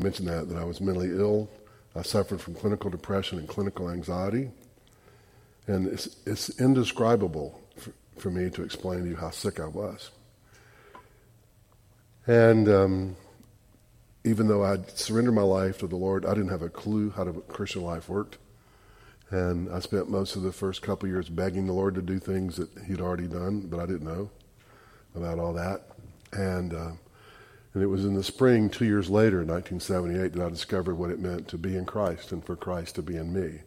mentioned that I was mentally ill. I suffered from clinical depression and clinical anxiety. And it's indescribable for me to explain to you how sick I was. And even though I'd surrendered my life to the Lord, I didn't have a clue how the Christian life worked. And I spent most of the first couple of years begging the Lord to do things that he'd already done, but I didn't know about all that. And it was in the spring, 2 years later, in 1978, that I discovered what it meant to be in Christ and for Christ to be in me.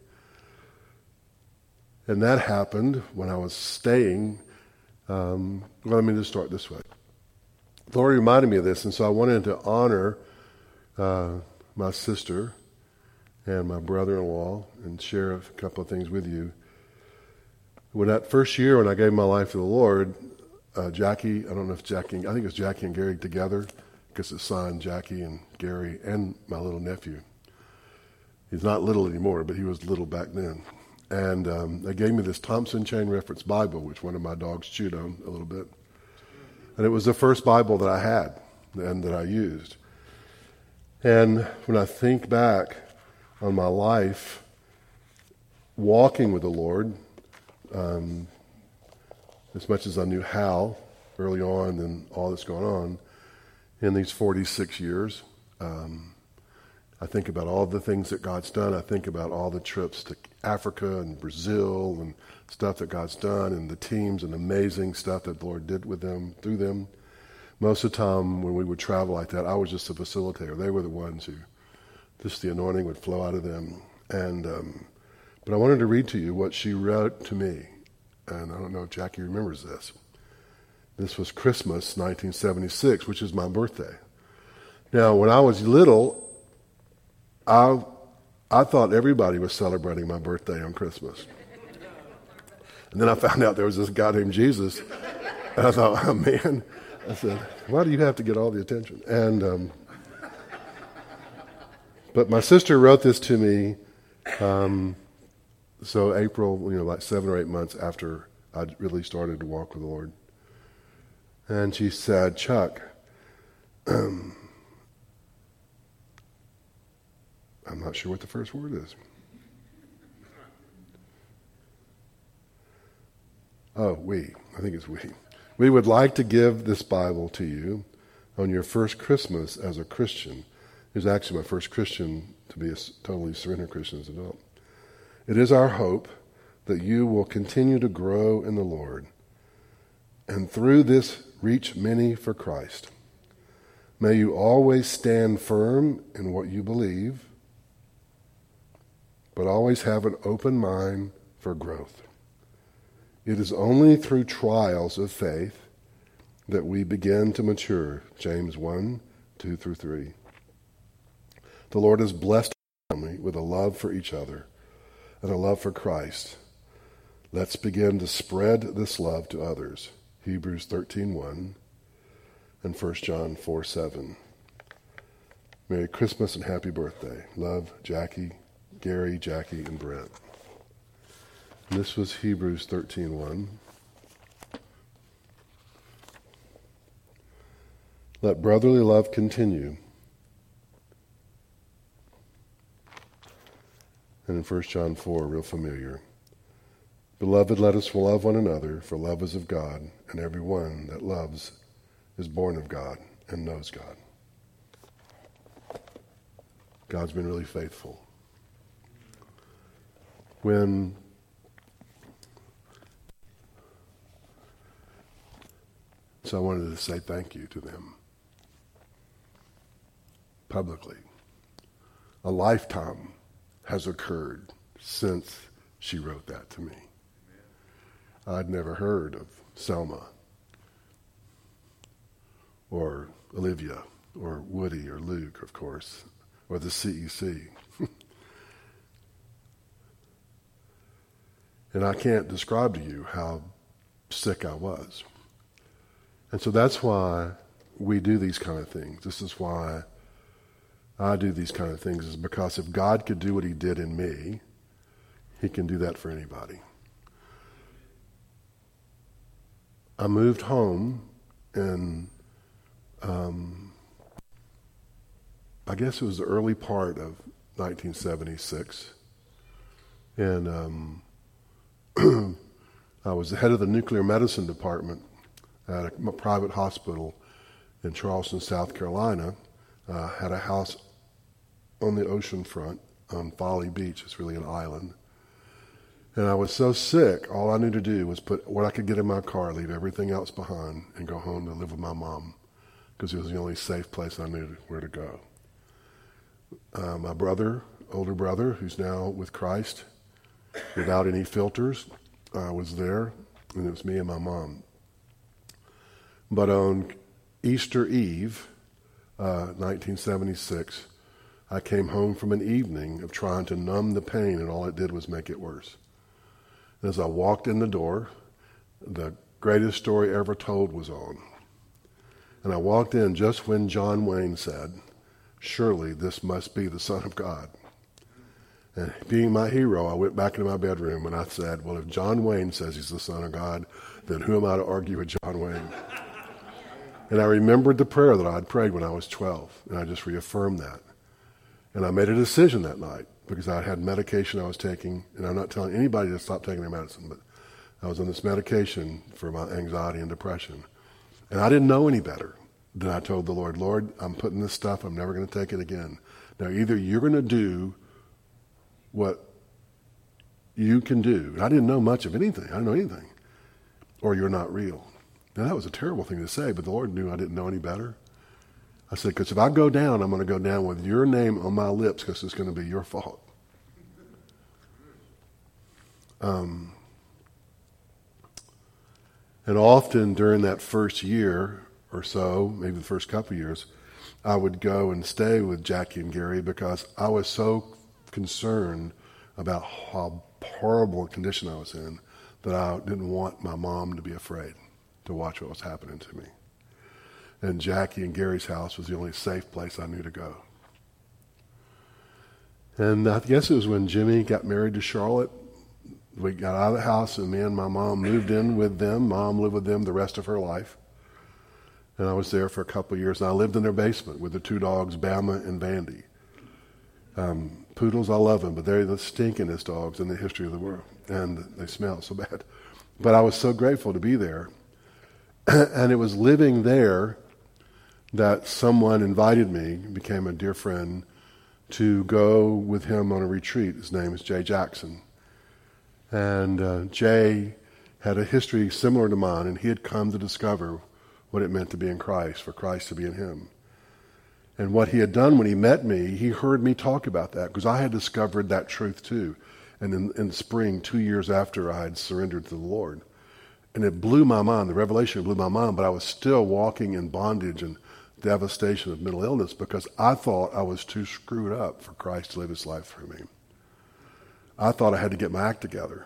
And that happened when I was staying. Well, let me just start this way. The Lord reminded me of this, and so I wanted to honor my sister and my brother-in-law and share a couple of things with you. When that first year when I gave my life to the Lord, Jackie, I don't know if Jackie, I think it was Jackie and Gary together, because it's signed Jackie and Gary and my little nephew. He's not little anymore, but he was little back then. And they gave me this Thompson Chain Reference Bible, which one of my dogs chewed on a little bit. And it was the first Bible that I had and that I used. And when I think back on my life walking with the Lord, as much as I knew how early on and all that's gone on in these 46 years, I think about all the things that God's done. I think about all the trips to Africa and Brazil and stuff that God's done and the teams and amazing stuff that the Lord did with them, through them. Most of the time when we would travel like that, I was just a facilitator. They were the ones who, just the anointing would flow out of them. And but I wanted to read to you what she wrote to me. And I don't know if Jackie remembers this. This was Christmas 1976, which is my birthday. Now, when I was little, I thought everybody was celebrating my birthday on Christmas. And then I found out there was this guy named Jesus. And I thought, oh man, I said, why do you have to get all the attention? And but my sister wrote this to me, so April, like 7 or 8 months after I really started to walk with the Lord. And she said, Chuck, I'm not sure what the first word is. Oh, we. I think it's we. We would like to give this Bible to you on your first Christmas as a Christian. It was actually my first Christian to be a totally surrendered Christian as an adult. It is our hope that you will continue to grow in the Lord and through this reach many for Christ. May you always stand firm in what you believe, but always have an open mind for growth. It is only through trials of faith that we begin to mature. James 1, 2 through 3. The Lord has blessed our family with a love for each other and a love for Christ. Let's begin to spread this love to others. Hebrews 13:1 and 1 John 4:7. Merry Christmas and happy birthday. Love, Jackie, Gary, Jackie, and Brent. And this was Hebrews 13:1. Let brotherly love continue. And in 1 John 4, real familiar. Beloved, let us love one another, for love is of God, and everyone that loves is born of God and knows God. God's been really faithful. So I wanted to say thank you to them publicly. A lifetime has occurred since she wrote that to me. I'd never heard of Selma or Olivia or Woody or Luke, of course, or the CEC. And I can't describe to you how sick I was. And so that's why we do these kind of things. This is why I do these kind of things, is because if God could do what he did in me, he can do that for anybody. I moved home in I guess it was the early part of 1976. And I was the head of the nuclear medicine department at a private hospital in Charleston, South Carolina. Had a house on the ocean front on Folly Beach. It's really an island. And I was so sick, all I knew to do was put what I could get in my car, leave everything else behind, and go home to live with my mom, because it was the only safe place I knew where to go. My brother, older brother, who's now with Christ, without any filters, was there, and it was me and my mom. But on Easter Eve, 1976, I came home from an evening of trying to numb the pain, and all it did was make it worse. And as I walked in the door, the greatest story ever told was on. And I walked in just when John Wayne said, "Surely this must be the Son of God." And being my hero, I went back into my bedroom and I said, well, if John Wayne says he's the Son of God, then who am I to argue with John Wayne? And I remembered the prayer that I had prayed when I was 12, and I just reaffirmed that. And I made a decision that night, because I had medication I was taking, and I'm not telling anybody to stop taking their medicine, but I was on this medication for my anxiety and depression. And I didn't know any better. Then I told the Lord, Lord, I'm putting this stuff, I'm never going to take it again. Now either you're going to do what you can do, and I didn't know much of anything, I didn't know anything, or you're not real. Now that was a terrible thing to say, but the Lord knew I didn't know any better. I said, because if I go down, I'm going to go down with your name on my lips, because it's going to be your fault. And often during that first year or so, maybe the first couple of years, I would go and stay with Jackie and Gary, because I was so concerned about how horrible a condition I was in that I didn't want my mom to be afraid to watch what was happening to me. And Jackie and Gary's house was the only safe place I knew to go. And I guess it was when Jimmy got married to Charlotte, we got out of the house, and me and my mom moved in with them. Mom lived with them the rest of her life. And I was there for a couple of years, and I lived in their basement with the two dogs, Bama and Vandy. Poodles, I love them, but they're the stinkingest dogs in the history of the world, and they smell so bad. But I was so grateful to be there. And it was living there that someone invited me, became a dear friend, to go with him on a retreat. His name is Jay Jackson. And Jay had a history similar to mine, and he had come to discover what it meant to be in Christ, for Christ to be in him. And what he had done when he met me, he heard me talk about that, because I had discovered that truth too. And in spring, 2 years after I had surrendered to the Lord. And it blew my mind, the revelation blew my mind, but I was still walking in bondage and devastation of mental illness, because I thought I was too screwed up for Christ to live his life through me. I thought I had to get my act together.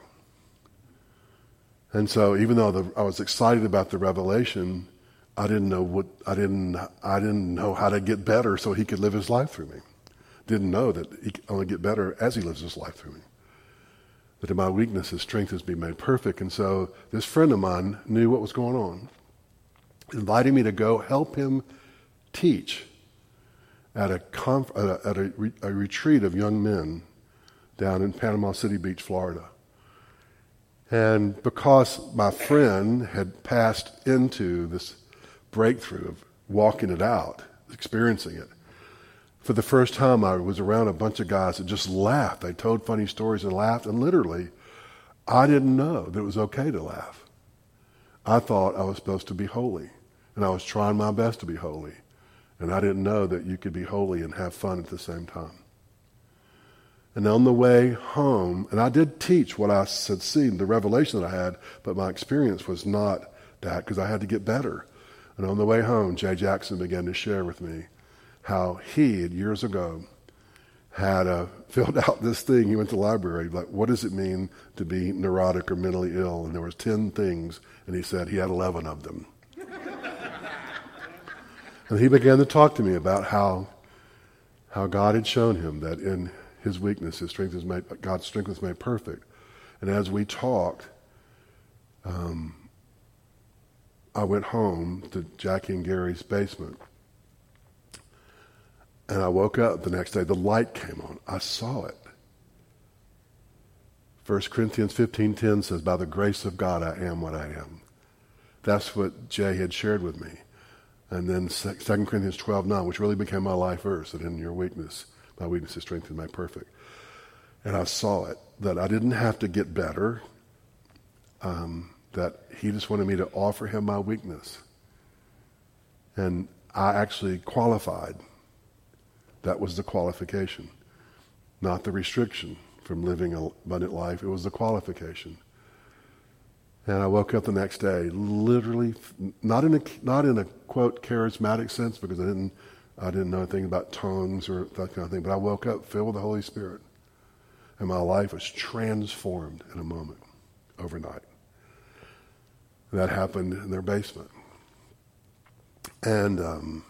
And so even though I was excited about the revelation, I didn't know how to get better so he could live his life through me. Didn't know that he could only get better as he lives his life through me. That in my weakness, his strength is being made perfect. And so this friend of mine knew what was going on, inviting me to go help him teach at a retreat of young men down in Panama City Beach, Florida. And because my friend had passed into this breakthrough of walking it out, experiencing it, for the first time I was around a bunch of guys that just laughed. They told funny stories and laughed, and literally, I didn't know that it was okay to laugh. I thought I was supposed to be holy, and I was trying my best to be holy, and I didn't know that you could be holy and have fun at the same time. And on the way home, and I did teach what I had seen, the revelation that I had, but my experience was not that, because I had to get better. And on the way home, Jay Jackson began to share with me how he, years ago, had filled out this thing. He went to the library, like, what does it mean to be neurotic or mentally ill? And there was 10 things, and he said he had 11 of them. And he began to talk to me about how God had shown him that in his weakness, God's strength was made perfect. And as we talked, I went home to Jackie and Gary's basement. And I woke up the next day. The light came on. I saw it. 1 Corinthians 15:10 says, by the grace of God, I am what I am. That's what Jay had shared with me. And then 2 Corinthians 12:9, which really became my life verse, that in your weakness, my weakness is strength is made perfect. And I saw it, that I didn't have to get better, that he just wanted me to offer him my weakness. And I actually qualified. That was the qualification, not the restriction from living an abundant life. It was the qualification. And I woke up the next day, literally, not in a quote charismatic sense, because I didn't know anything about tongues or that kind of thing. But I woke up filled with the Holy Spirit, and my life was transformed in a moment, overnight. That happened in their basement, and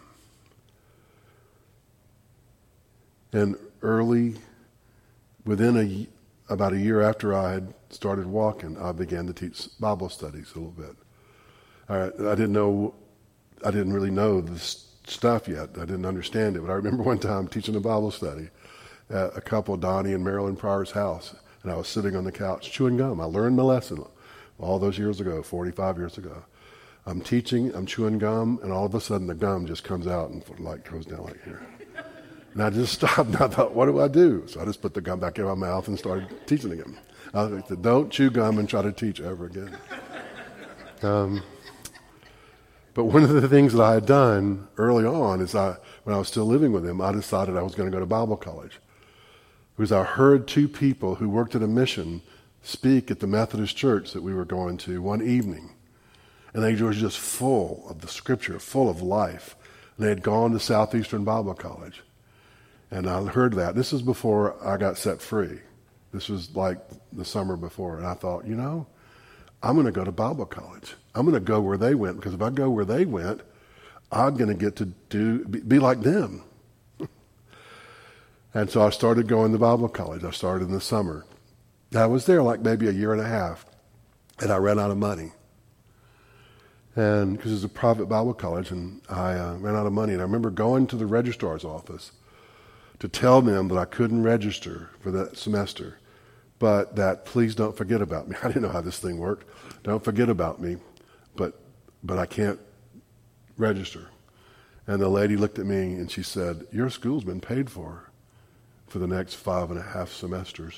early, within about a year after I had started walking, I began to teach Bible studies a little bit. I didn't really know this stuff yet. I didn't understand it, but I remember one time teaching a Bible study at a couple, Donnie and Marilyn Pryor's house, and I was sitting on the couch chewing gum. I learned my lesson all those years ago, 45 years ago. I'm teaching, I'm chewing gum, and all of a sudden the gum just comes out and like goes down like here. And I just stopped, and I thought, what do I do? So I just put the gum back in my mouth and started teaching again. I said, don't chew gum and try to teach ever again. But one of the things that I had done early on is when I was still living with him, I decided I was going to go to Bible college. Because I heard two people who worked at a mission speak at the Methodist church that we were going to one evening. And they were just full of the scripture, full of life. And they had gone to Southeastern Bible College. And I heard that. This was before I got set free. This was like the summer before. And I thought, I'm going to go to Bible college. I'm going to go where they went, because if I go where they went, I'm going to get to be like them. And so I started going to Bible college. I started in the summer. I was there like maybe a year and a half, and I ran out of money. And because it was a private Bible college, and I ran out of money. And I remember going to the registrar's office to tell them that I couldn't register for that semester, but that please don't forget about me. I didn't know how this thing worked. Don't forget about me, but I can't register. And the lady looked at me and she said, your school's been paid for the next 5.5 semesters.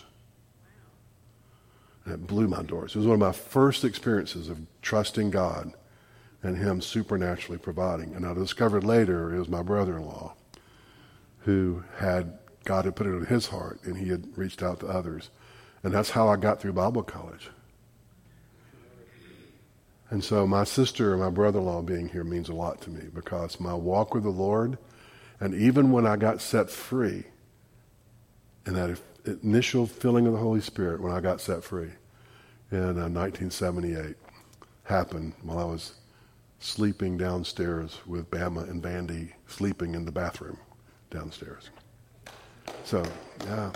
And it blew my doors. It was one of my first experiences of trusting God and him supernaturally providing. And I discovered later it was my brother-in-law who God had put it on his heart, and he had reached out to others. And that's how I got through Bible college. And so my sister and my brother-in-law being here means a lot to me, because my walk with the Lord, and even when I got set free, and that initial filling of the Holy Spirit when I got set free in 1978 happened while I was sleeping downstairs with Bama and Bandy, sleeping in the bathroom downstairs. So, yeah.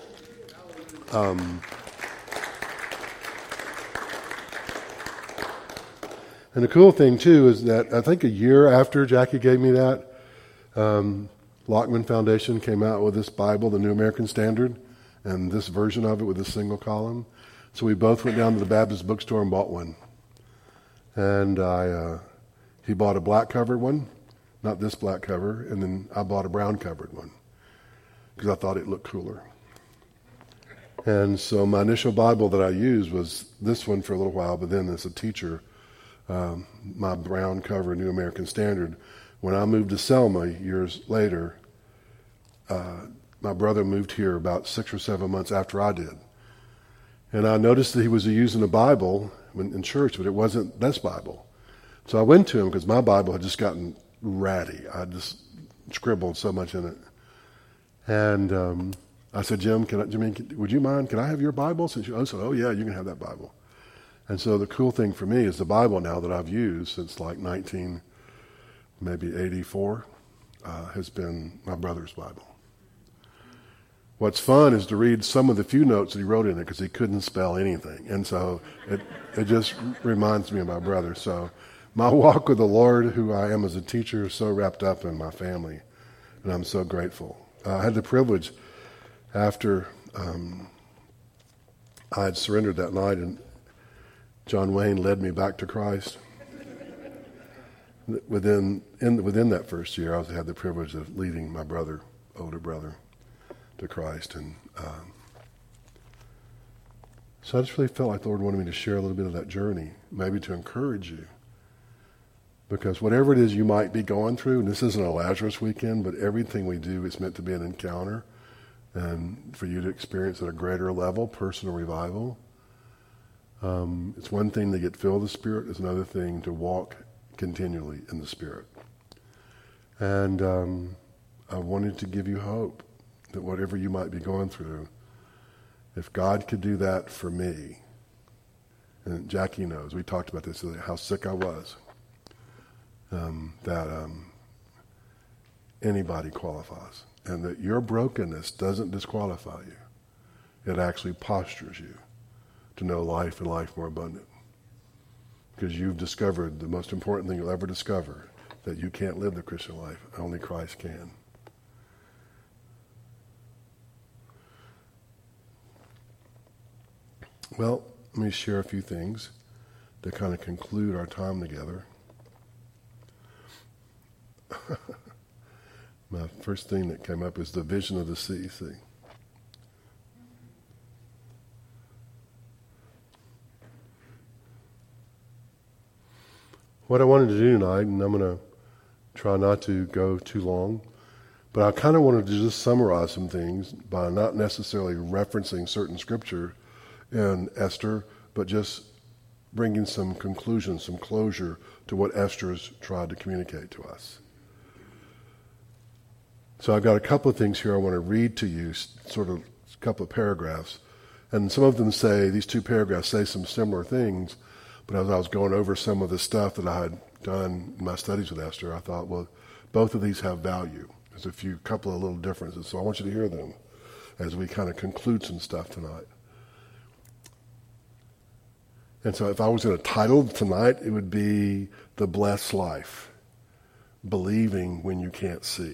And the cool thing, too, is that I think a year after Jackie gave me that, Lockman Foundation came out with this Bible, the New American Standard, and this version of it with a single column. So we both went down to the Baptist bookstore and bought one. And he bought a black-covered one, not this black cover, and then I bought a brown-covered one because I thought it looked cooler. And so my initial Bible that I used was this one for a little while, but then as a teacher, my brown cover New American Standard. When I moved to Selma years later, my brother moved here about 6 or 7 months after I did. And I noticed that he was using a Bible in church, but it wasn't this Bible. So I went to him because my Bible had just gotten ratty. I just scribbled so much in it. And I said, Jimmy, would you mind? Can I have your Bible? I said, oh yeah, you can have that Bible. And so the cool thing for me is the Bible now that I've used since like 1984 has been my brother's Bible. What's fun is to read some of the few notes that he wrote in it because he couldn't spell anything. And so it just reminds me of my brother. So my walk with the Lord, who I am as a teacher, is so wrapped up in my family And I'm so grateful. I had the privilege after I had surrendered that night and John Wayne led me back to Christ. Within that first year, I had the privilege of leading my older brother, to Christ. And so I just really felt like the Lord wanted me to share a little bit of that journey, maybe to encourage you. Because whatever it is you might be going through, and this isn't a Lazarus weekend, but everything we do is meant to be an encounter and for you to experience at a greater level, personal revival. It's one thing to get filled with the Spirit. It's another thing to walk continually in the Spirit. And I wanted to give you hope that whatever you might be going through, if God could do that for me, and Jackie knows, we talked about this, how sick I was, that anybody qualifies, and that your brokenness doesn't disqualify you. It actually postures you to know life and life more abundant. Because you've discovered the most important thing you'll ever discover, that you can't live the Christian life. Only Christ can. Well, let me share a few things to kind of conclude our time together. My first thing that came up is the vision of the CEC. What I wanted to do tonight, and I'm going to try not to go too long, but I kind of wanted to just summarize some things by not necessarily referencing certain scripture in Esther, but just bringing some conclusion, some closure to what Esther's tried to communicate to us. So I've got a couple of things here I want to read to you, sort of a couple of paragraphs. And some of them say, these two paragraphs say some similar things, but as I was going over some of the stuff that I had done in my studies with Esther, I thought, well, both of these have value. There's a couple of little differences, so I want you to hear them as we kind of conclude some stuff tonight. And so if I was going to title tonight, it would be The Blessed Life, Believing When You Can't See.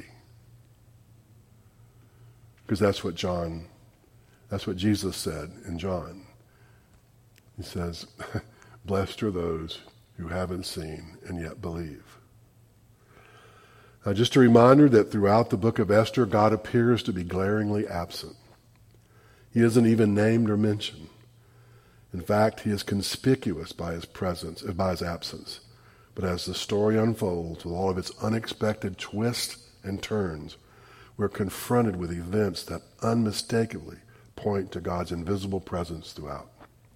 Because that's what Jesus said in John. He says, blessed are those who haven't seen and yet believe. Now, just a reminder that throughout the book of Esther, God appears to be glaringly absent. He isn't even named or mentioned. In fact, he is conspicuous by his presence, by his absence. But as the story unfolds with all of its unexpected twists and turns, we're confronted with events that unmistakably point to God's invisible presence throughout.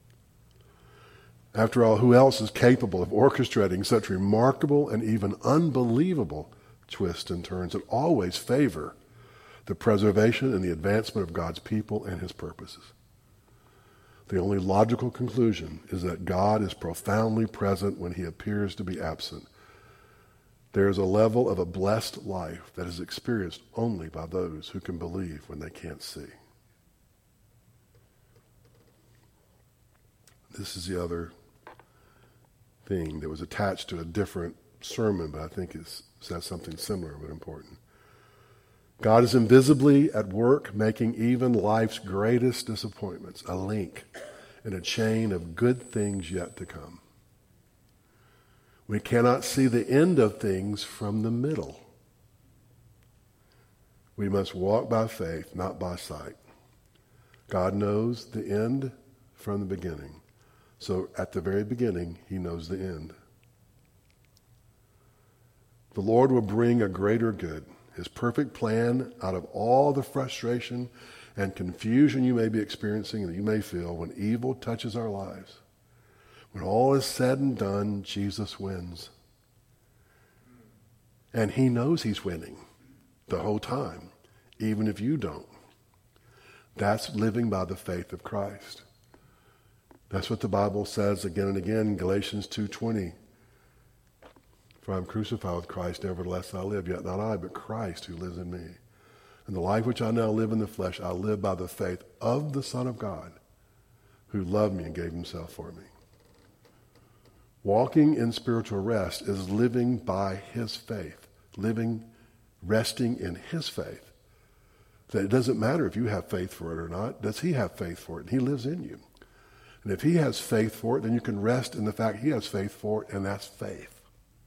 After all, who else is capable of orchestrating such remarkable and even unbelievable twists and turns that always favor the preservation and the advancement of God's people and his purposes? The only logical conclusion is that God is profoundly present when he appears to be absent. There is a level of a blessed life that is experienced only by those who can believe when they can't see. This is the other thing that was attached to a different sermon, but I think it says something similar but important. God is invisibly at work, making even life's greatest disappointments a link in a chain of good things yet to come. We cannot see the end of things from the middle. We must walk by faith, not by sight. God knows the end from the beginning. So at the very beginning, he knows the end. The Lord will bring a greater good, his perfect plan, out of all the frustration and confusion you may be experiencing and that you may feel when evil touches our lives. When all is said and done, Jesus wins. And he knows he's winning the whole time, even if you don't. That's living by the faith of Christ. That's what the Bible says again and again in Galatians 2:20. For I am crucified with Christ, nevertheless I live, yet not I, but Christ who lives in me. And the life which I now live in the flesh, I live by the faith of the Son of God, who loved me and gave himself for me. Walking in spiritual rest is living by his faith, living resting in his faith. That it doesn't matter if you have faith for it or not. Does he have faith for it? And he lives in you. And if he has faith for it, then you can rest in the fact he has faith for it, and that's faith.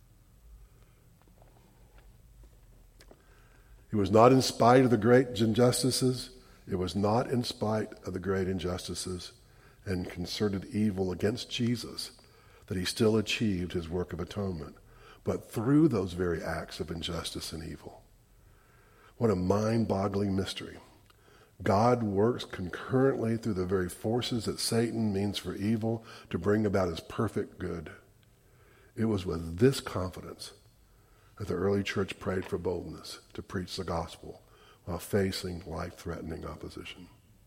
It was not in spite of the great injustices. It was not in spite of the great injustices and concerted evil against Jesus that he still achieved his work of atonement, but through those very acts of injustice and evil. What a mind-boggling mystery. God works concurrently through the very forces that Satan means for evil to bring about his perfect good. It was with this confidence that the early church prayed for boldness to preach the gospel while facing life-threatening opposition.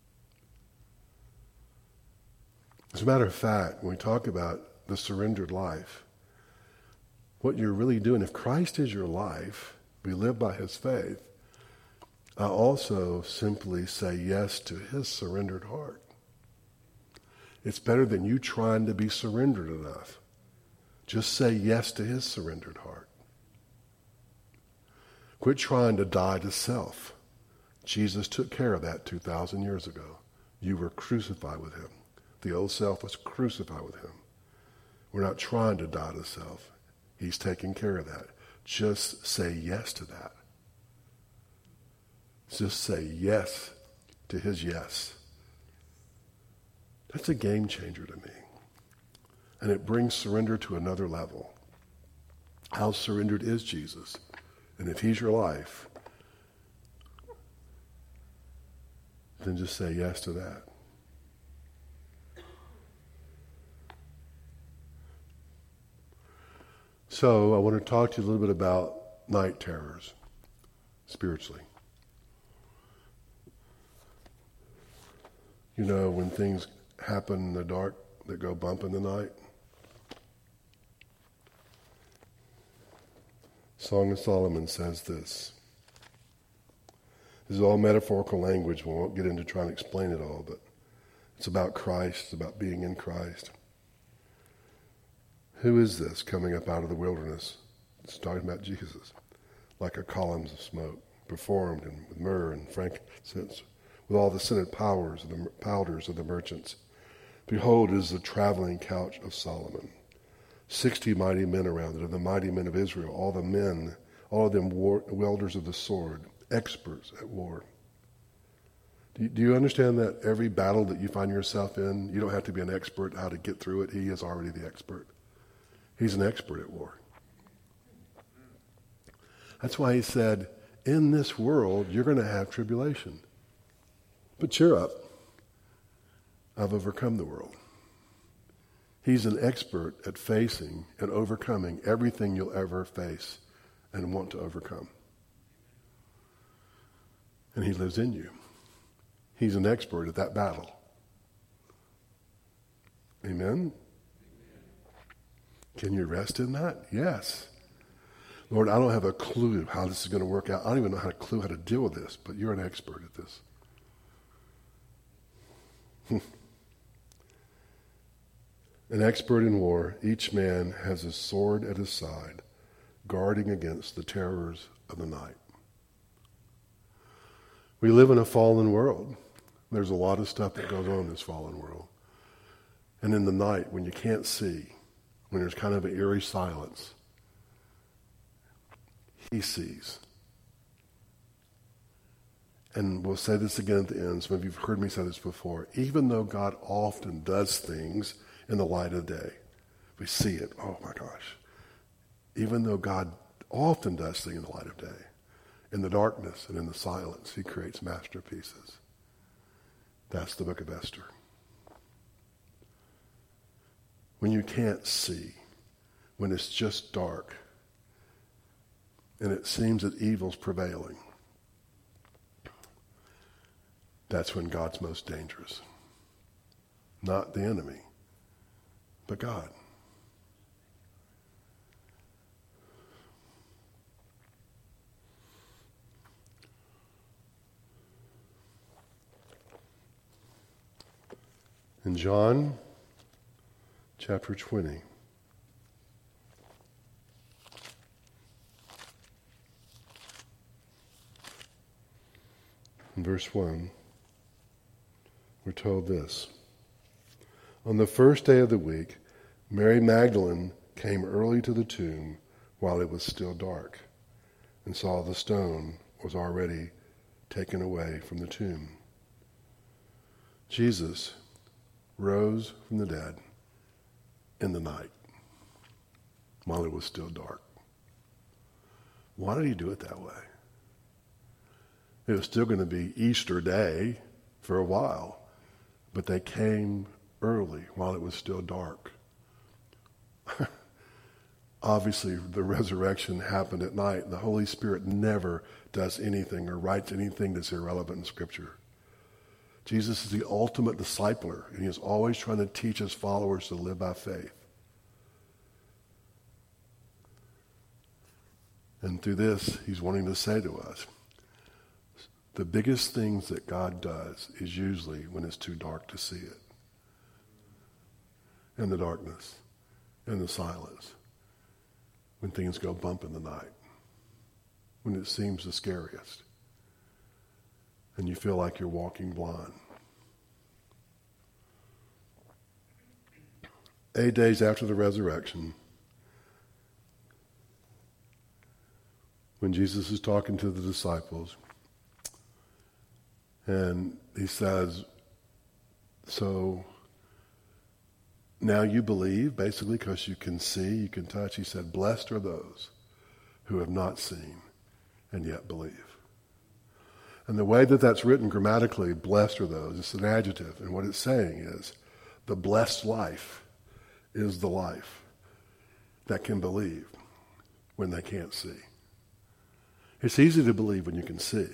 As a matter of fact, when we talk about the surrendered life, what you're really doing, if Christ is your life, we live by his faith, I also simply say yes to his surrendered heart. It's better than you trying to be surrendered enough. Just say yes to his surrendered heart. Quit trying to die to self. Jesus took care of that 2,000 years ago. You were crucified with him. The old self was crucified with him. We're not trying to die to self. He's taking care of that. Just say yes to that. Just say yes to his yes. That's a game changer to me. And it brings surrender to another level. How surrendered is Jesus? And if he's your life, then just say yes to that. So I want to talk to you a little bit about night terrors, spiritually. You know, when things happen in the dark that go bump in the night. Song of Solomon says this. This is all metaphorical language. We won't get into trying to explain it all, but it's about Christ. It's about being in Christ. Who is this coming up out of the wilderness? It's talking about Jesus. Like a columns of smoke, performed with myrrh and frankincense, with all the scented powders of the merchants. Behold, it is the traveling couch of Solomon. 60 mighty men around it, of the mighty men of Israel, all of them wielders of the sword, experts at war. Do you understand that every battle that you find yourself in, you don't have to be an expert how to get through it. He is already the expert. He's an expert at war. That's why he said, in this world, you're going to have tribulation. But cheer up. I've overcome the world. He's an expert at facing and overcoming everything you'll ever face and want to overcome. And he lives in you. He's an expert at that battle. Amen? Can you rest in that? Yes. Lord, I don't have a clue how this is going to work out. I don't even know how to deal with this, but you're an expert at this. An expert in war, each man has a sword at his side, guarding against the terrors of the night. We live in a fallen world. There's a lot of stuff that goes on in this fallen world. And in the night, when you can't see, when there's kind of an eerie silence, he sees. And we'll say this again at the end. Some of you have heard me say this before. Even though God often does things in the light of day, we see it. Oh my gosh. Even though God often does things in the light of day, in the darkness and in the silence, he creates masterpieces. That's the book of Esther. When you can't see, when it's just dark, and it seems that evil's prevailing, that's when God's most dangerous. Not the enemy, but God. In John chapter 20, verse 1, we're told this. On the first day of the week, Mary Magdalene came early to the tomb while it was still dark and saw the stone was already taken away from the tomb. Jesus rose from the dead in the night while it was still dark. Why did he do it that way? It was still going to be Easter Day for a while, but they came early while it was still dark. Obviously, the resurrection happened at night. The Holy Spirit never does anything or writes anything that's irrelevant in Scripture. Jesus is the ultimate discipler, and he is always trying to teach his followers to live by faith. And through this, he's wanting to say to us, the biggest things that God does is usually when it's too dark to see it. In the darkness, in the silence, when things go bump in the night, when it seems the scariest, and you feel like you're walking blind. 8 days after the resurrection, when Jesus is talking to the disciples, and he says, so now you believe, basically, because you can see, you can touch. He said, blessed are those who have not seen and yet believe. And the way that that's written grammatically, blessed are those, it's an adjective. And what it's saying is, the blessed life is the life that can believe when they can't see. It's easy to believe when you can see.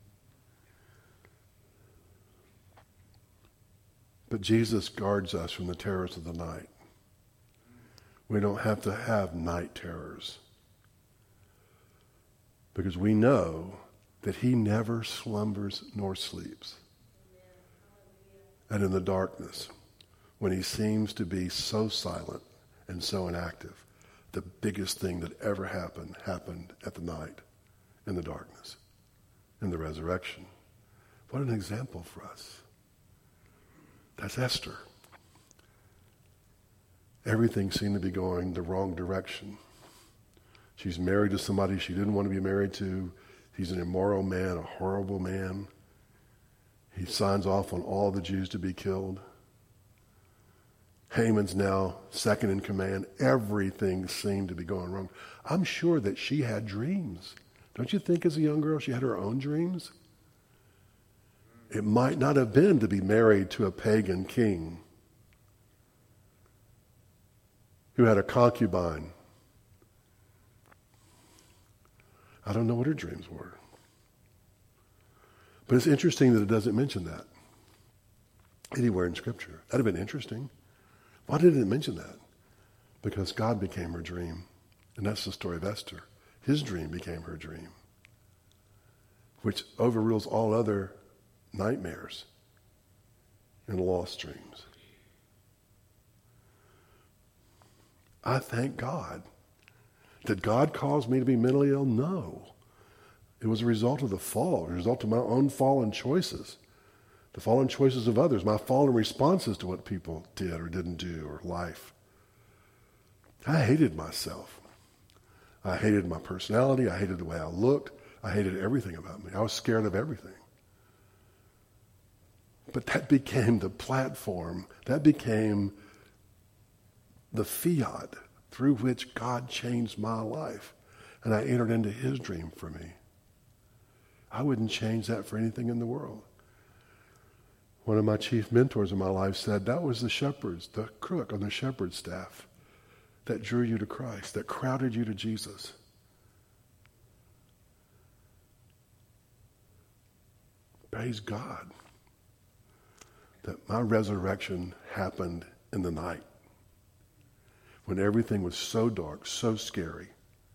But Jesus guards us from the terrors of the night. We don't have to have night terrors, because we know that he never slumbers nor sleeps. And in the darkness, when he seems to be so silent and so inactive, the biggest thing that ever happened at the night, in the darkness, in the resurrection. What an example for us. That's Esther. Everything seemed to be going the wrong direction. She's married to somebody she didn't want to be married to. He's an immoral man, a horrible man. He signs off on all the Jews to be killed. Haman's now second in command. Everything seemed to be going wrong. I'm sure that she had dreams. Don't you think as a young girl she had her own dreams? It might not have been to be married to a pagan king who had a concubine. I don't know what her dreams were. But it's interesting that it doesn't mention that anywhere in Scripture. That'd have been interesting. Why didn't it mention that? Because God became her dream. And that's the story of Esther. His dream became her dream, which overrules all other nightmares and lost dreams. I thank God. Did God cause me to be mentally ill? No. It was a result of the fall, a result of my own fallen choices, the fallen choices of others, my fallen responses to what people did or didn't do, or life. I hated myself. I hated my personality. I hated the way I looked. I hated everything about me. I was scared of everything. But that became the platform, that became the fiat through which God changed my life. And I entered into his dream for me. I wouldn't change that for anything in the world. One of my chief mentors in my life said, that was the shepherds, the crook on the shepherd's staff that drew you to Christ, that crowded you to Jesus. Praise God that my resurrection happened in the night when everything was so dark, so scary.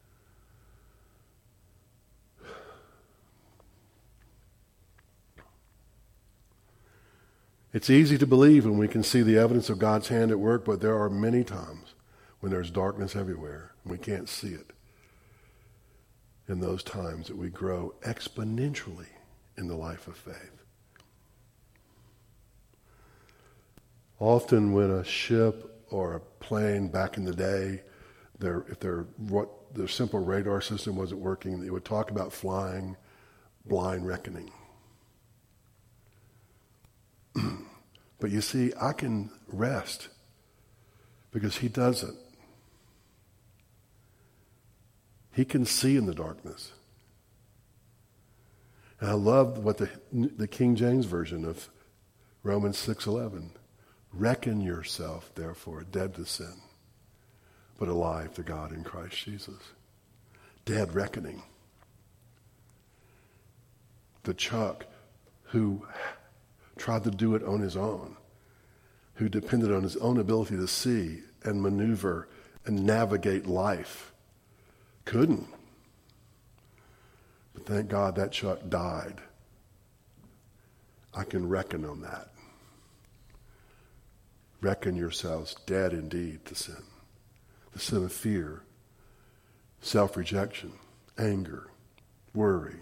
It's easy to believe when we can see the evidence of God's hand at work, but there are many times when there's darkness everywhere and we can't see it. In those times that we grow exponentially in the life of faith. Often when a ship or a plane back in the day, if their simple radar system wasn't working, they would talk about flying blind reckoning. But you see, I can rest because he doesn't. He can see in the darkness. And I love what the King James Version of Romans 6:11. Reckon yourself, therefore, dead to sin, but alive to God in Christ Jesus. Dead reckoning. The Chuck who tried to do it on his own, who depended on his own ability to see and maneuver and navigate life, couldn't. But thank God that Chuck died. I can reckon on that. Reckon yourselves dead indeed to sin. The sin of fear, self-rejection, anger, worry.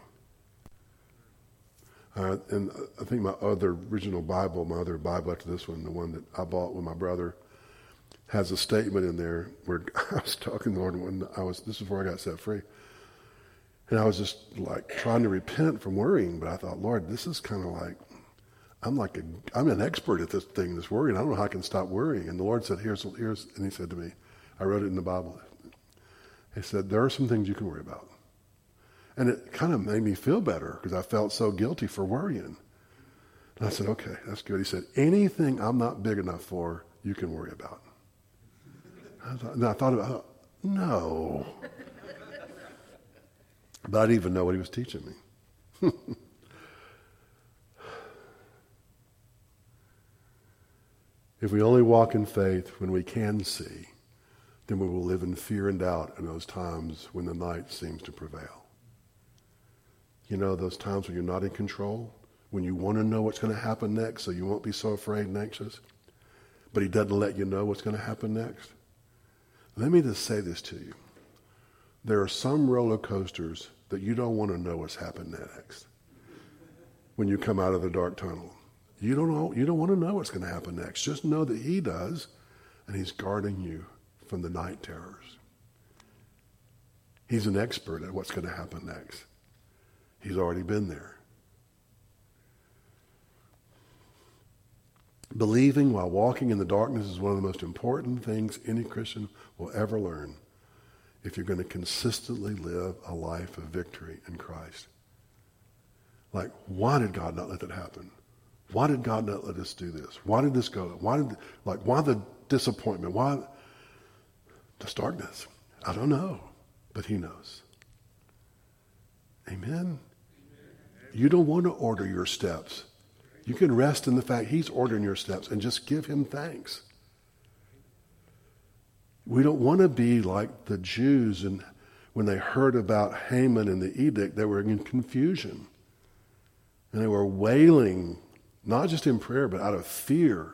And I think my other original Bible, my other Bible after this one, the one that I bought with my brother, has a statement in there where I was talking to the Lord when this is before I got set free. And I was just like trying to repent from worrying, but I thought, Lord, this is kind of like, I'm an expert at this thing, this worrying. I don't know how I can stop worrying. And the Lord said, here's, and he said to me, I wrote it in the Bible. He said, there are some things you can worry about. And it kind of made me feel better because I felt so guilty for worrying. And I said, okay, that's good. He said, anything I'm not big enough for, you can worry about. And I thought about, no. But I didn't even know what he was teaching me. If we only walk in faith when we can see, then we will live in fear and doubt in those times when the night seems to prevail. You know, those times when you're not in control, when you want to know what's going to happen next so you won't be so afraid and anxious, but he doesn't let you know what's going to happen next. Let me just say this to you. There are some roller coasters that you don't want to know what's happening next when you come out of the dark tunnel. You don't want to know what's going to happen next. Just know that he does, and he's guarding you from the night terrors. He's an expert at what's going to happen next. He's already been there. Believing while walking in the darkness is one of the most important things any Christian will ever learn if you're going to consistently live a life of victory in Christ. Like, why did God not let that happen? Why did God not let us do this? Why did this go? Why the disappointment? Why this darkness? I don't know, but he knows. Amen? You don't want to order your steps. You can rest in the fact he's ordering your steps and just give him thanks. We don't want to be like the Jews, and when they heard about Haman and the edict, they were in confusion. And they were wailing, not just in prayer, but out of fear.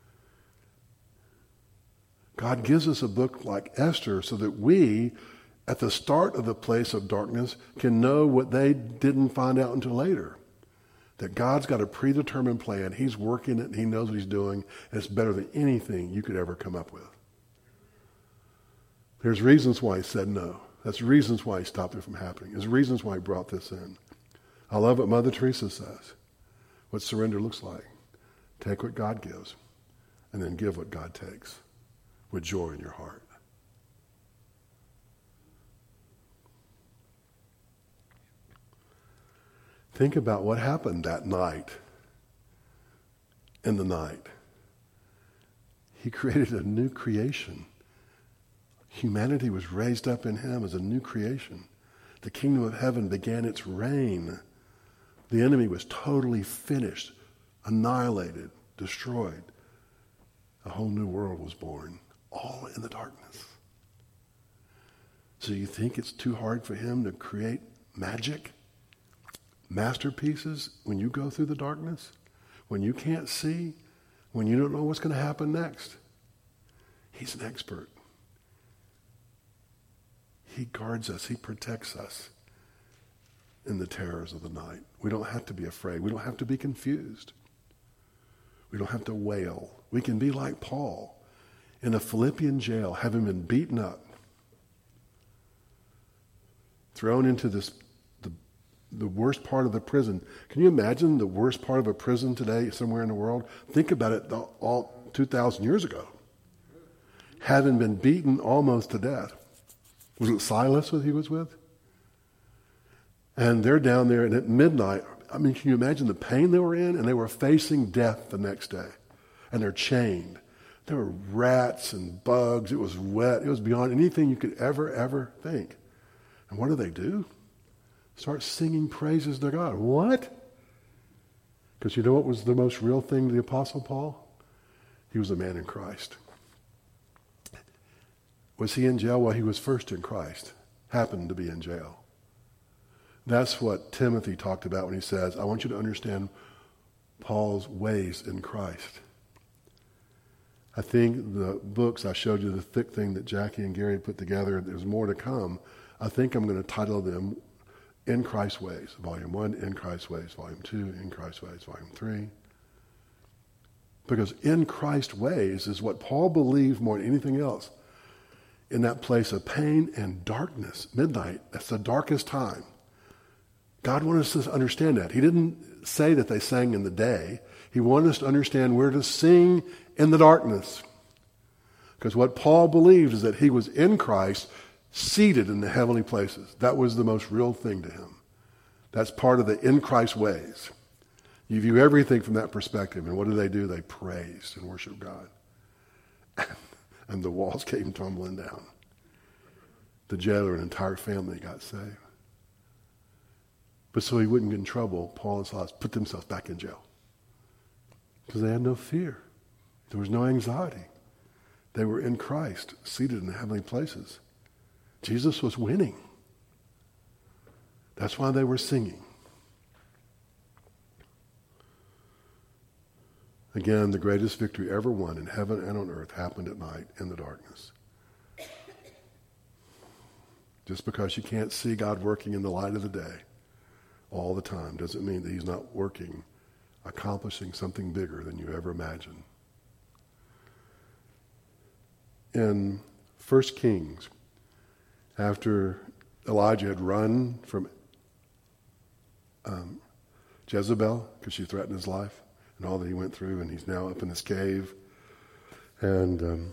God gives us a book like Esther so that we, at the start of the place of darkness, can know what they didn't find out until later. That God's got a predetermined plan. He's working it, and he knows what he's doing, and it's better than anything you could ever come up with. There's reasons why he said no. That's reasons why he stopped it from happening. There's reasons why he brought this in. I love what Mother Teresa says, what surrender looks like. Take what God gives, and then give what God takes with joy in your heart. Think about what happened that night. In the night, he created a new creation. Humanity was raised up in him as a new creation. The kingdom of heaven began its reign. The enemy was totally finished, annihilated, destroyed. A whole new world was born, all in the darkness. So you think it's too hard for him to create magic? Masterpieces when you go through the darkness, when you can't see, when you don't know what's going to happen next? He's an expert. He guards us. He protects us. in the terrors of the night. We don't have to be afraid. We don't have to be confused. We don't have to wail. We can be like Paul in a Philippian jail, having been beaten up, thrown into the worst part of the prison. Can you imagine the worst part of a prison today somewhere in the world? Think about it all 2,000 years ago. Having been beaten almost to death. Was it Silas that he was with? And they're down there, and at midnight, I mean, can you imagine the pain they were in? And they were facing death the next day. And they're chained. There were rats and bugs. It was wet. It was beyond anything you could ever think. And what do? Start singing praises to God. What? Because you know what was the most real thing to the Apostle Paul? He was a man in Christ. Was he in jail? Well, he was first in Christ. Happened to be in jail. That's what Timothy talked about when he says, I want you to understand Paul's ways in Christ. I think the books I showed you, the thick thing that Jackie and Gary put together, there's more to come. I think I'm going to title them In Christ's Ways. Volume 1, In Christ's Ways. Volume 2, In Christ's Ways. Volume 3. Because in Christ's ways is what Paul believed more than anything else. In that place of pain and darkness, midnight, that's the darkest time. God wanted us to understand that. He didn't say that they sang in the day. He wanted us to understand we're to sing in the darkness. Because what Paul believed is that he was in Christ, seated in the heavenly places. That was the most real thing to him. That's part of the in Christ ways. You view everything from that perspective. And what do? They praised and worshiped God. And the walls came tumbling down. The jailer and entire family got saved. But so he wouldn't get in trouble, Paul and Silas put themselves back in jail. Because they had no fear. There was no anxiety. They were in Christ, seated in the heavenly places. Jesus was winning. That's why they were singing. Again, the greatest victory ever won in heaven and on earth happened at night in the darkness. Just because you can't see God working in the light of the day all the time doesn't mean that he's not working, accomplishing something bigger than you ever imagined. In 1 Kings, after Elijah had run from Jezebel because she threatened his life and all that he went through, and he's now up in this cave. And and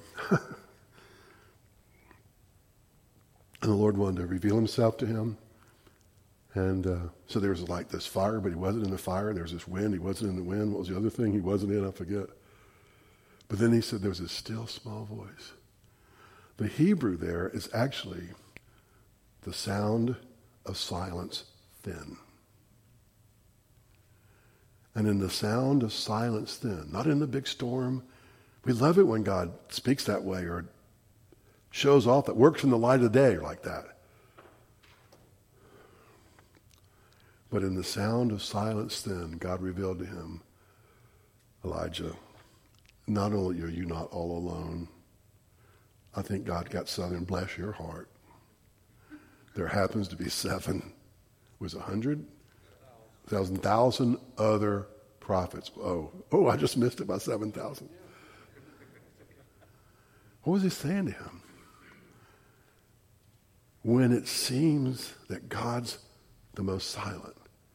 the Lord wanted to reveal himself to him. And so there was like this fire, but he wasn't in the fire. There was this wind. He wasn't in the wind. What was the other thing he wasn't in? I forget. But then he said there was a still small voice. The Hebrew there is actually the sound of silence thin. And in the sound of silence thin, not in the big storm. We love it when God speaks that way or shows off that works in the light of day like that. But in the sound of silence thin, God revealed to him, Elijah, not only are you not all alone, I think God got Southern, bless your heart. There happens to be 1,000 other prophets. Oh, I just missed it by 7,000. What was he saying to him? When it seems that God's the most silent,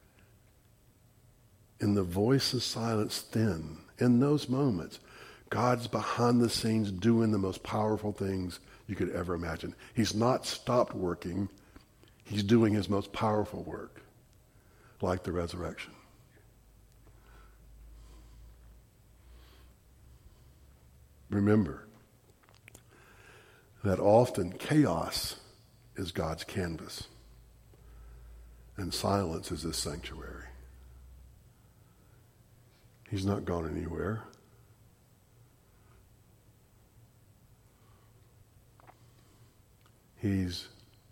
in the voice of silence thin, in those moments, God's behind the scenes doing the most powerful things you could ever imagine. He's not stopped working. He's doing his most powerful work, like the resurrection. Remember that often chaos is God's canvas, and silence is his sanctuary. He's not gone anywhere. He's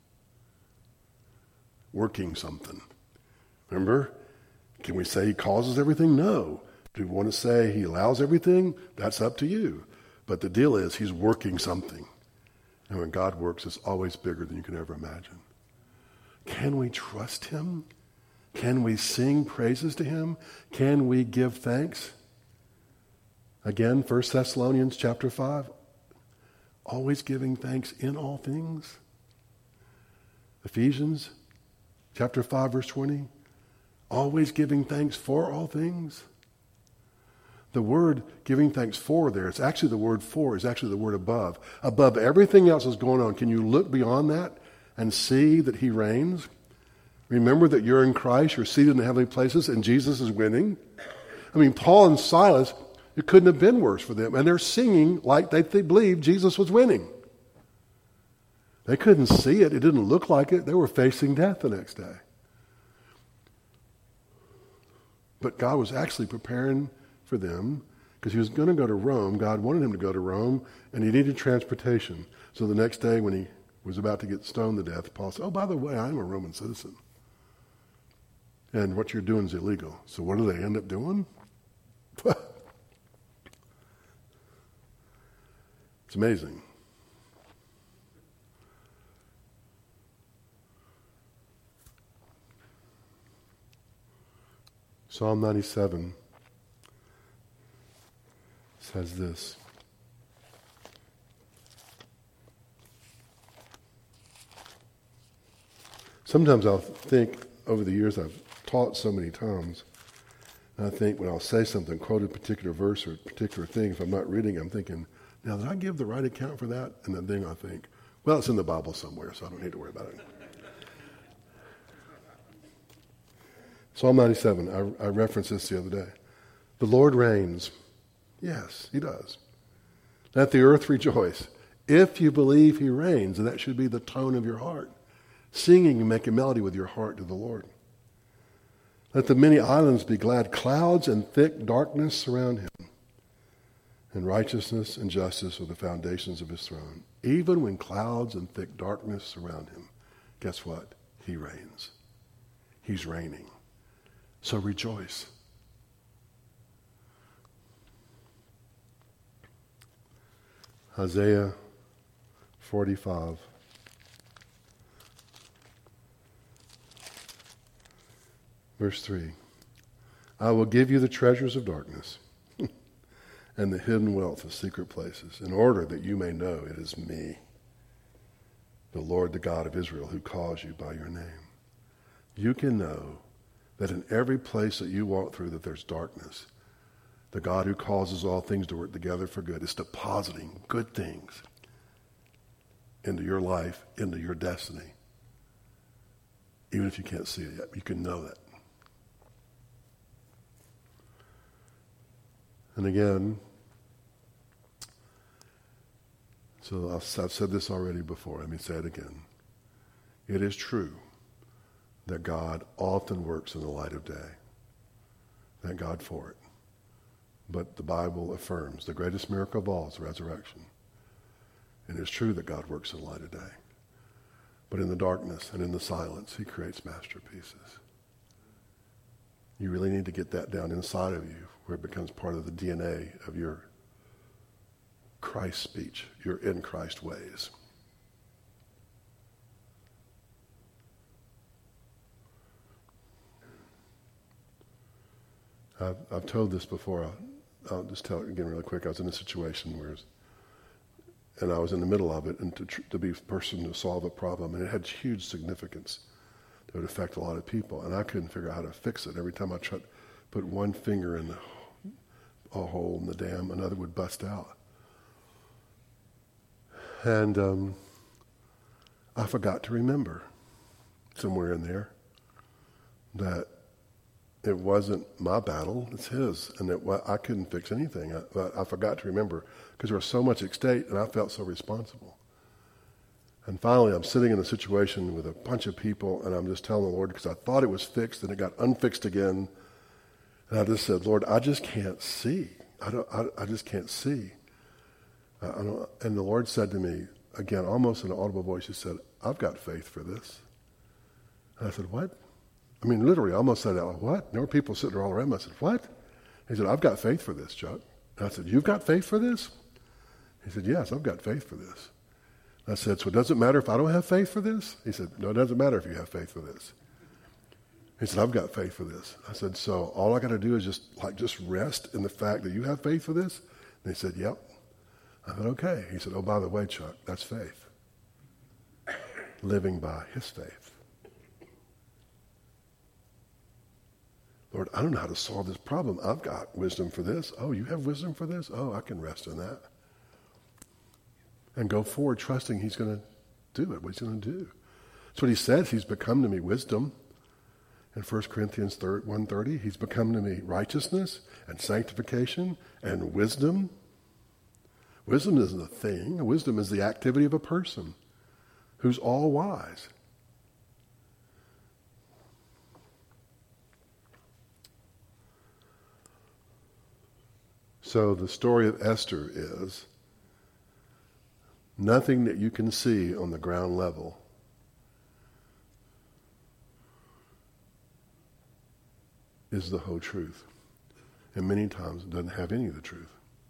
working something. Remember? Can we say he causes everything? No. Do we want to say he allows everything? That's up to you. But the deal is he's working something. And when God works, it's always bigger than you can ever imagine. Can we trust him Can we sing praises to him? Can we give thanks? Again, 1 Thessalonians chapter 5, always giving thanks in all things. Ephesians chapter 5, verse 20, always giving thanks for all things. The word giving thanks for there, it's actually the word for, is actually the word above. Above everything else that's going on, can you look beyond that and see that he reigns? Remember that you're in Christ, you're seated in the heavenly places, and Jesus is winning. I mean, Paul and Silas, it couldn't have been worse for them. And they're singing like they believed Jesus was winning. They couldn't see it. It didn't look like it. They were facing death the next day. But God was actually preparing for them because he was going to go to Rome. God wanted him to go to Rome, and he needed transportation. So the next day when he was about to get stoned to death, Paul said, oh, by the way, I'm a Roman citizen. And what you're doing is illegal. So what do they end up doing? It's amazing. Psalm 97 says this. Sometimes I'll think, over the years I've taught so many times, and I think when I'll say something, quote a particular verse or a particular thing, if I'm not reading, I'm thinking, now did I give the right account for that? And then I think, well, it's in the Bible somewhere, so I don't need to worry about it. Psalm 97, I referenced this the other day. The Lord reigns. Yes, he does. Let the earth rejoice. If you believe he reigns, and that should be the tone of your heart. Singing and make a melody with your heart to the Lord. Let the many islands be glad. Clouds and thick darkness surround him. And righteousness and justice are the foundations of his throne. Even when clouds and thick darkness surround him, guess what? He reigns. He's reigning. So rejoice. Isaiah 45. Verse 3. I will give you the treasures of darkness and the hidden wealth of secret places, in order that you may know it is me, the Lord, the God of Israel, who calls you by your name. You can know that in every place that you walk through that there's darkness, the God who causes all things to work together for good is depositing good things into your life, into your destiny. Even if you can't see it yet, you can know that. And again, so I've said this already before, let me say it again. It is true that God often works in the light of day. Thank God for it. But the Bible affirms the greatest miracle of all is the resurrection. And it's true that God works in the light of day. But in the darkness and in the silence, he creates masterpieces. You really need to get that down inside of you, where it becomes part of the DNA of your Christ speech, your in Christ ways. I've told this before. I'll just tell it again really quick. I was in a situation and I was in the middle of it, and to be a person to solve a problem, and it had huge significance. It would affect a lot of people, and I couldn't figure out how to fix it. Every time I tried to put one finger in a hole in the dam, another would bust out. And I forgot to remember somewhere in there that it wasn't my battle, it's his, and that I couldn't fix anything. I forgot to remember because there was so much at stake, and I felt so responsible. And finally, I'm sitting in a situation with a bunch of people, and I'm just telling the Lord, because I thought it was fixed, and it got unfixed again. And I just said, Lord, I just can't see. I just can't see. And the Lord said to me, again, almost in an audible voice, he said, I've got faith for this. And I said, what? I mean, literally, I almost said out, what? There were people sitting all around me. I said, what? He said, I've got faith for this, Chuck. And I said, you've got faith for this? He said, yes, I've got faith for this. And I said, so it doesn't matter if I don't have faith for this? He said, no, it doesn't matter if you have faith for this. He said, I've got faith for this. I said, so all I got to do is just rest in the fact that you have faith for this? And he said, yep. I said, okay. He said, oh, by the way, Chuck, that's faith. Living by his faith. Lord, I don't know how to solve this problem. I've got wisdom for this. Oh, you have wisdom for this? Oh, I can rest in that. And go forward trusting he's going to do it, what he's going to do. That's what he says. He's become to me wisdom. In 1 Corinthians 1:30, he's become to me righteousness and sanctification and wisdom. Wisdom isn't a thing. Wisdom is the activity of a person who's all wise. So the story of Esther is nothing that you can see on the ground level is the whole truth. And many times it doesn't have any of the truth.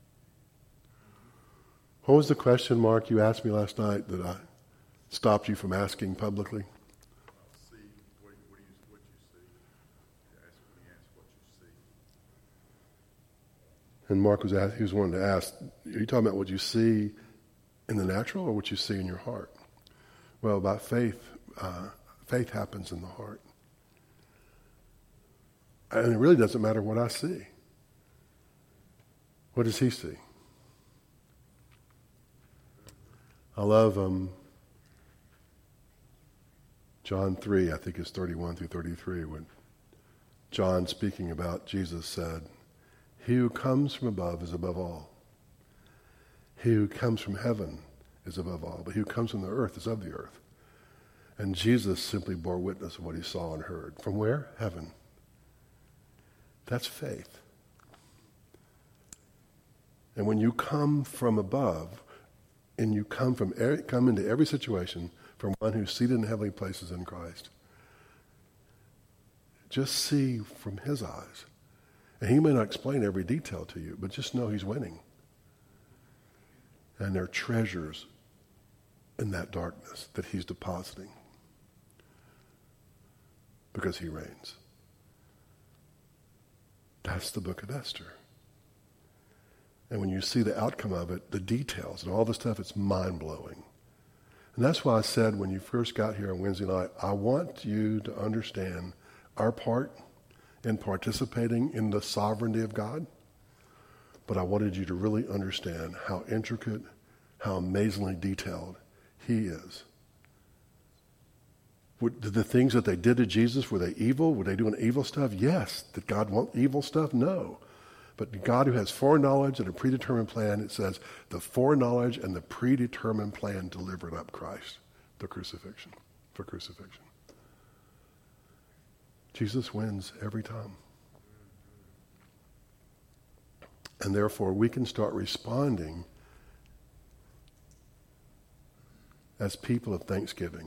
What was the question, Mark, you asked me last night that I stopped you from asking publicly? See what you see. Ask what you see. And Mark he was wanting to ask, are you talking about what you see in the natural or what you see in your heart? Well, about faith, faith happens in the heart. And it really doesn't matter what I see. What does he see? I love John 3, I think it's 31 through 33, when John, speaking about Jesus, said, he who comes from above is above all. He who comes from heaven is above all, but he who comes from the earth is of the earth. And Jesus simply bore witness of what he saw and heard. From where? Heaven. That's faith. And when you come from above, and you come into every situation from one who's seated in heavenly places in Christ, just see from his eyes. And he may not explain every detail to you, but just know he's winning. And there are treasures in that darkness that he's depositing because he reigns. That's the book of Esther. And when you see the outcome of it, the details and all the stuff, it's mind-blowing. And that's why I said when you first got here on Wednesday night, I want you to understand our part in participating in the sovereignty of God. But I wanted you to really understand how intricate, how amazingly detailed he is. The things that they did to Jesus, were they evil? Were they doing evil stuff? Yes. Did God want evil stuff? No. But God, who has foreknowledge and a predetermined plan, it says the foreknowledge and the predetermined plan delivered up Christ, for crucifixion. Jesus wins every time. And therefore, we can start responding as people of thanksgiving.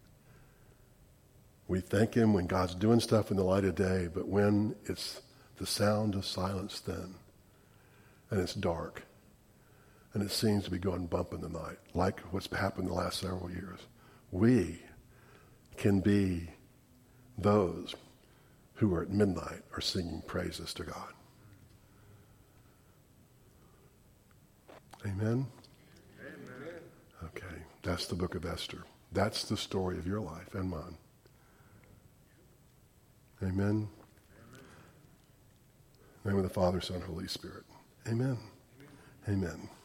We thank him when God's doing stuff in the light of day, but when it's the sound of silence then, and it's dark, and it seems to be going bump in the night, like what's happened the last several years, we can be those who are at midnight are singing praises to God. Amen? Amen. Okay, that's the book of Esther. That's the story of your life and mine. Amen? In the name of the Father, Son, Holy Spirit. Amen. Amen.